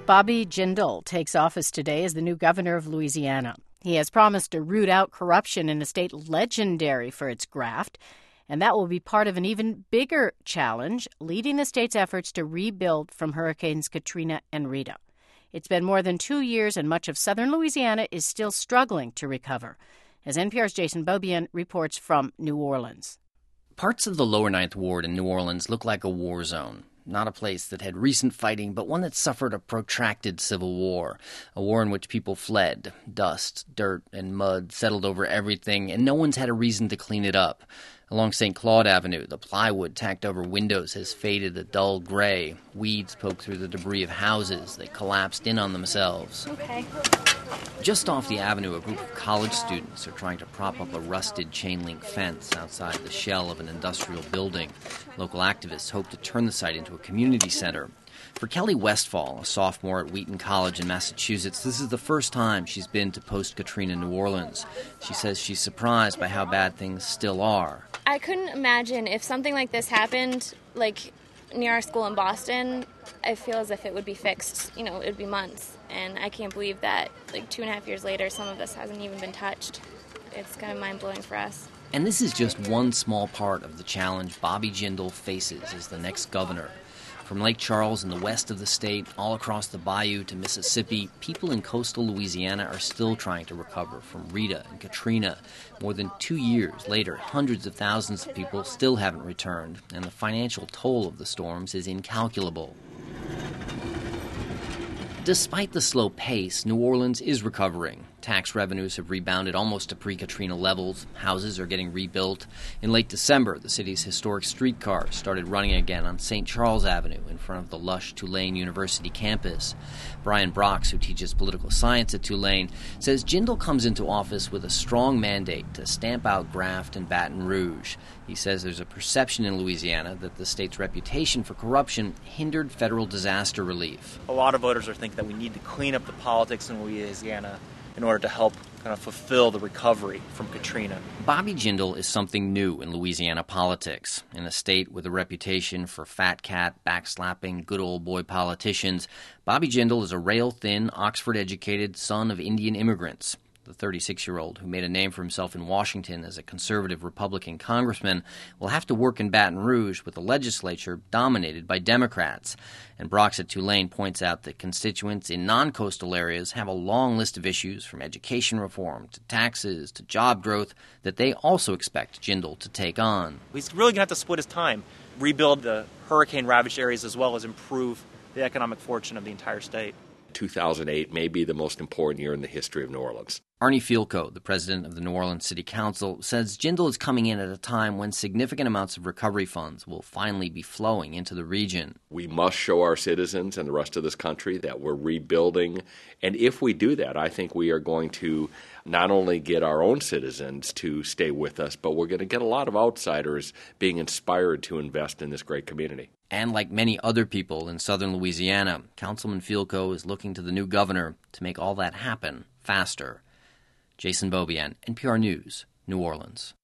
Bobby Jindal takes office today as the new governor of Louisiana. He has promised to root out corruption in a state legendary for its graft, and that will be part of an even bigger challenge, leading the state's efforts to rebuild from Hurricanes Katrina and Rita. It's been more than 2 years, and much of southern Louisiana is still struggling to recover, as NPR's Jason Beaubien reports from New Orleans. Parts of the lower Ninth Ward in New Orleans look like a war zone. Not a place that had recent fighting, but one that suffered a protracted civil war. A war in which people fled. Dust, dirt, and mud settled over everything, and no one's had a reason to clean it up. Along St. Claude Avenue, the plywood tacked over windows has faded a dull gray. Weeds poke through the debris of houses. They collapsed in on themselves. Okay. Just off the avenue, a group of college students are trying to prop up a rusted chain-link fence outside the shell of an industrial building. Local activists hope to turn the site into a community center. For Kelly Westfall, a sophomore at Wheaton College in Massachusetts, this is the first time she's been to post-Katrina New Orleans. She says she's surprised by how bad things still are. I couldn't imagine if something like this happened, like near our school in Boston. I feel as if it would be fixed, it would be months. And I can't believe that, 2.5 years later, some of this hasn't even been touched. It's kind of mind-blowing for us. And this is just one small part of the challenge Bobby Jindal faces as the next governor. From Lake Charles in the west of the state, all across the bayou to Mississippi, people in coastal Louisiana are still trying to recover from Rita and Katrina. More than 2 years later, hundreds of thousands of people still haven't returned, and the financial toll of the storms is incalculable. Despite the slow pace, New Orleans is recovering. Tax revenues have rebounded almost to pre-Katrina levels. Houses are getting rebuilt. In late December, the city's historic streetcars started running again on St. Charles Avenue in front of the lush Tulane University campus. Brian Brox, who teaches political science at Tulane, says Jindal comes into office with a strong mandate to stamp out graft in Baton Rouge. He says there's a perception in Louisiana that the state's reputation for corruption hindered federal disaster relief. A lot of voters are thinking that we need to clean up the politics in Louisiana in order to help kind of fulfill the recovery from Katrina. Bobby Jindal is something new in Louisiana politics. In a state with a reputation for fat cat, backslapping, good old boy politicians, Bobby Jindal is a rail-thin, Oxford-educated son of Indian immigrants. The 36-year-old, who made a name for himself in Washington as a conservative Republican congressman, will have to work in Baton Rouge with a legislature dominated by Democrats. And Brox at Tulane points out that constituents in non-coastal areas have a long list of issues, from education reform to taxes to job growth, that they also expect Jindal to take on. He's really going to have to split his time, rebuild the hurricane-ravaged areas as well as improve the economic fortune of the entire state. 2008 may be the most important year in the history of New Orleans. Arnie Fielkow, the president of the New Orleans City Council, says Jindal is coming in at a time when significant amounts of recovery funds will finally be flowing into the region. We must show our citizens and the rest of this country that we're rebuilding. And if we do that, I think we are going to not only get our own citizens to stay with us, but we're going to get a lot of outsiders being inspired to invest in this great community. And like many other people in southern Louisiana, Councilman Fielkow is looking to the new governor to make all that happen faster. Jason Beaubien, NPR News, New Orleans.